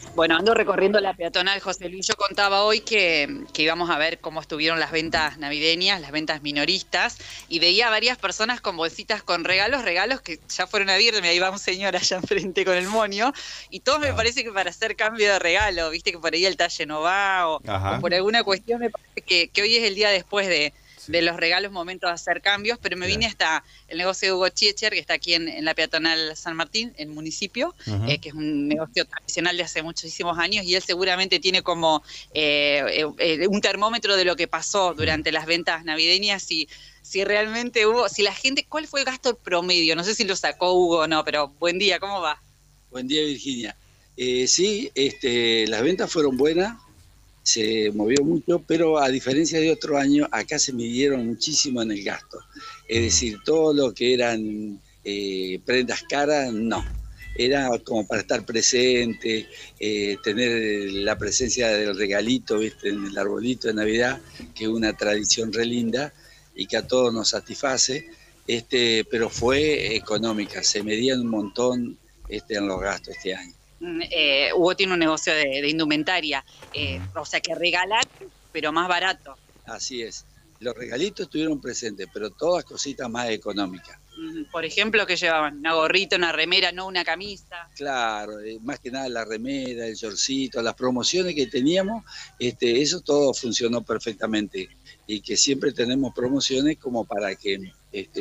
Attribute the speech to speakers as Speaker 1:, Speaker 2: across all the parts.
Speaker 1: Bueno, ando recorriendo la peatonal, José Luis. Yo contaba hoy que íbamos a ver cómo estuvieron las ventas navideñas, las ventas minoristas, y veía a varias personas con bolsitas con regalos que ya fueron abiertos. Ahí va un señor allá enfrente con el moño, y todos me
Speaker 2: Ah,
Speaker 1: parece que para hacer cambio de regalo, viste que por ahí el talle no va, o
Speaker 2: ajá,
Speaker 1: por alguna cuestión, me parece que hoy es el día después de
Speaker 2: sí,
Speaker 1: los regalos, momento de hacer cambios, pero me vine
Speaker 2: claro.
Speaker 1: hasta el negocio de Hugo Chiecher, que está aquí en la peatonal San Martín, en municipio,
Speaker 2: Ujú.
Speaker 1: que es un negocio tradicional de hace muchísimos años, y él seguramente tiene como un termómetro de lo que pasó
Speaker 2: Mm.
Speaker 1: durante las ventas navideñas, si realmente hubo, si la gente, ¿cuál fue el gasto promedio? No sé si lo sacó Hugo o no, pero buen día, ¿cómo va?
Speaker 3: Buen día, Virginia. Sí, las ventas fueron buenas, se movió mucho, pero a diferencia de otro año, acá se midieron muchísimo en el gasto. Es
Speaker 2: Mm.
Speaker 3: decir, todo lo que eran prendas caras, no. Era como para estar presente, tener la presencia del regalito, ¿viste? En el arbolito de Navidad, que es una tradición re linda y que a todos nos satisface, pero fue económica, se medían un montón en los gastos este año.
Speaker 1: Hugo tiene un negocio de indumentaria,
Speaker 2: Mm.
Speaker 1: o sea que regalar, pero más barato.
Speaker 3: Así es. Los regalitos estuvieron presentes, pero todas cositas más económicas.
Speaker 1: Por ejemplo, que llevaban una gorrita, una remera, no una camisa.
Speaker 3: Claro, más que nada la remera, el shortcito, las promociones que teníamos, eso todo funcionó perfectamente. Y que siempre tenemos promociones como para que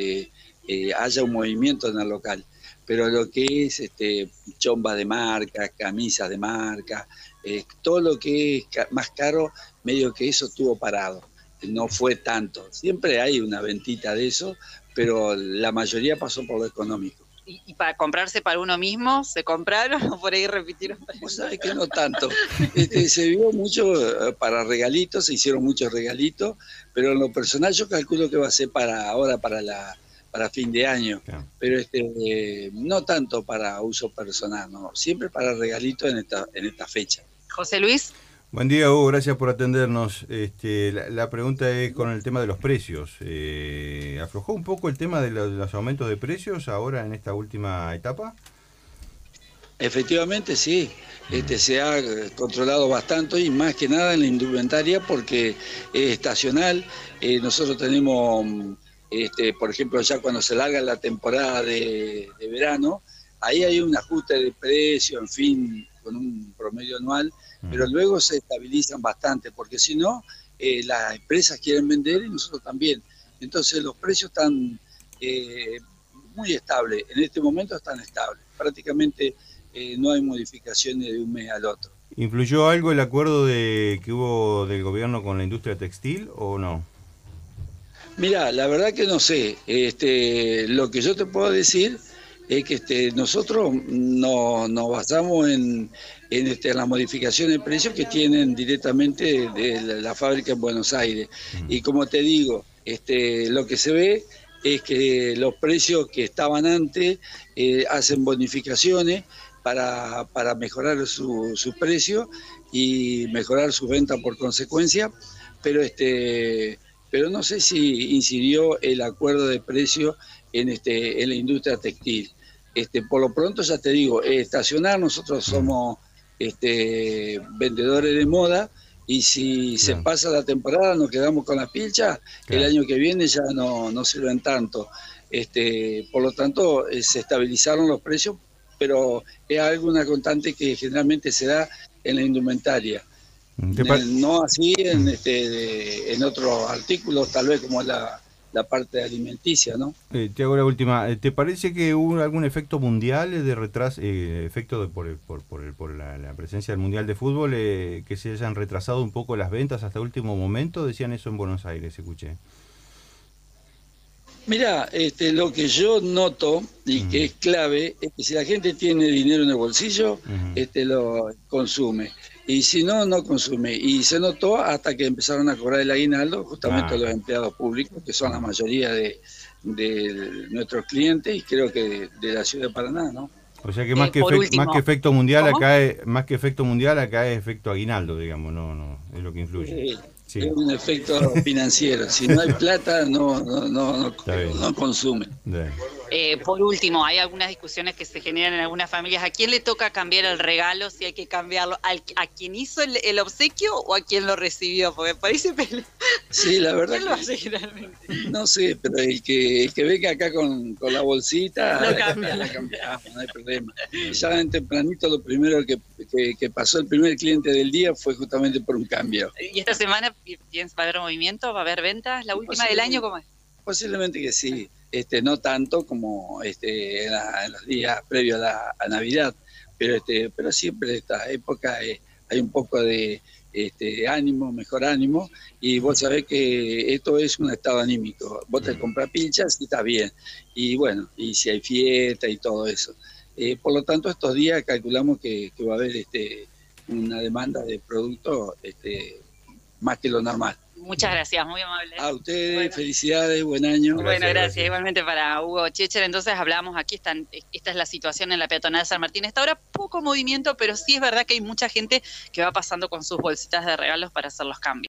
Speaker 3: haya un movimiento en el local. Pero lo que es chombas de marca, camisas de marca, todo lo que es más caro, medio que eso estuvo parado. No fue tanto. Siempre hay una ventita de eso, pero la mayoría pasó por lo económico.
Speaker 1: Y para comprarse para uno mismo, ¿se compraron o por ahí repitieron?
Speaker 3: Vos sabés que no tanto. Se vio mucho para regalitos, se hicieron muchos regalitos, pero en lo personal yo calculo que va a ser para ahora, para fin de año,
Speaker 2: Claro.
Speaker 3: pero no tanto para uso personal, no, siempre para regalitos en esta fecha.
Speaker 1: José Luis,
Speaker 2: Buen día, Hugo, gracias por atendernos. La pregunta es con el tema de los precios. ¿Aflojó un poco el tema de los aumentos de precios ahora en esta última etapa?
Speaker 3: Efectivamente, sí.
Speaker 2: Mm.
Speaker 3: Se ha controlado bastante y más que nada en la indumentaria porque es estacional. Nosotros tenemos, por ejemplo, ya cuando se larga la temporada de verano, ahí hay un ajuste de precio, en fin, con un promedio anual, pero
Speaker 2: Ujú.
Speaker 3: luego se estabilizan bastante porque si no, las empresas quieren vender y nosotros también. Entonces los precios están muy estables. En este momento están estables. Prácticamente no hay modificaciones de un mes al otro.
Speaker 2: ¿Influyó algo el acuerdo que hubo del gobierno con la industria textil o no?
Speaker 3: Mira, la verdad que no sé. Lo que yo te puedo decir es que nosotros nos basamos en las modificaciones de precios que tienen directamente de la fábrica en Buenos Aires.
Speaker 2: Mm.
Speaker 3: Y como te digo, lo que se ve es que los precios que estaban antes hacen bonificaciones para mejorar su precio y mejorar su venta por consecuencia, pero pero no sé si incidió el acuerdo de precio en la industria textil. Por lo pronto ya te digo, estacional, nosotros
Speaker 2: Mm.
Speaker 3: somos vendedores de moda y si se
Speaker 2: Claro,
Speaker 3: pasa la temporada nos quedamos con las pilchas, el
Speaker 2: claro.
Speaker 3: año que viene ya no sirven tanto. Por lo tanto, se estabilizaron los precios, pero es algo, una constante que generalmente se da en la indumentaria.
Speaker 2: ¿Te par-
Speaker 3: No así en otros artículos, tal vez como la parte alimenticia, ¿no?
Speaker 2: Te hago la última. ¿Te parece que hubo algún efecto mundial de retraso, efecto por la presencia del Mundial de Fútbol, que se hayan retrasado un poco las ventas hasta último momento? Decían eso en Buenos Aires, escuché.
Speaker 3: Mira, lo que yo noto y
Speaker 2: Ujú,
Speaker 3: que es clave es que si la gente tiene dinero en el bolsillo,
Speaker 2: ujú.
Speaker 3: lo consume. Y si no, no consume. Y se notó hasta que empezaron a cobrar el aguinaldo, justamente
Speaker 2: Ah,
Speaker 3: los empleados públicos, que son la
Speaker 2: ah.
Speaker 3: mayoría de nuestros clientes y creo que de la ciudad de Paraná, ¿no?
Speaker 2: O sea que
Speaker 1: por
Speaker 2: más que
Speaker 1: último,
Speaker 2: efecto mundial
Speaker 1: ¿cómo?
Speaker 2: acá más que efecto mundial acá es efecto aguinaldo, digamos, no, no, es lo que influye. Sí.
Speaker 3: Es un efecto financiero. Si no hay plata,
Speaker 2: Está bien.
Speaker 3: no consumen.
Speaker 2: Bien.
Speaker 1: Por último, hay algunas discusiones que se generan en algunas familias. ¿A quién le toca cambiar el regalo? Si hay que cambiarlo, ¿a quien hizo el obsequio o a quien lo recibió? Porque parece
Speaker 3: Sí, la verdad
Speaker 1: ¿quién lo hace generalmente?
Speaker 3: no sé, pero el que venga acá con la bolsita,
Speaker 1: Lo cambia.
Speaker 3: la cambiamos, no hay problema. Ya en tempranito lo primero que pasó el primer cliente del día fue justamente por un cambio.
Speaker 1: ¿Y esta semana va a haber movimiento? ¿Va a haber ventas? ¿La última del año cómo es?
Speaker 3: Posiblemente que sí, no tanto como en los días previos a Navidad, pero siempre en esta época hay un poco de ánimo, mejor ánimo, y vos sabés que esto es un estado anímico. Vos te compras pinchas y está bien, y bueno, y si hay fiesta y todo eso. Por lo tanto, estos días calculamos que va a haber una demanda de productos más que lo normal.
Speaker 1: Muchas gracias, muy amable.
Speaker 3: A ustedes,
Speaker 1: Bueno.
Speaker 3: Felicidades, buen año.
Speaker 1: Bueno,
Speaker 2: Gracias.
Speaker 1: gracias. Igualmente para Hugo Checher. Entonces hablamos aquí, esta es la situación en la peatonal San Martín. Esta hora poco movimiento, pero sí es verdad que hay mucha gente que va pasando con sus bolsitas de regalos para hacer los cambios.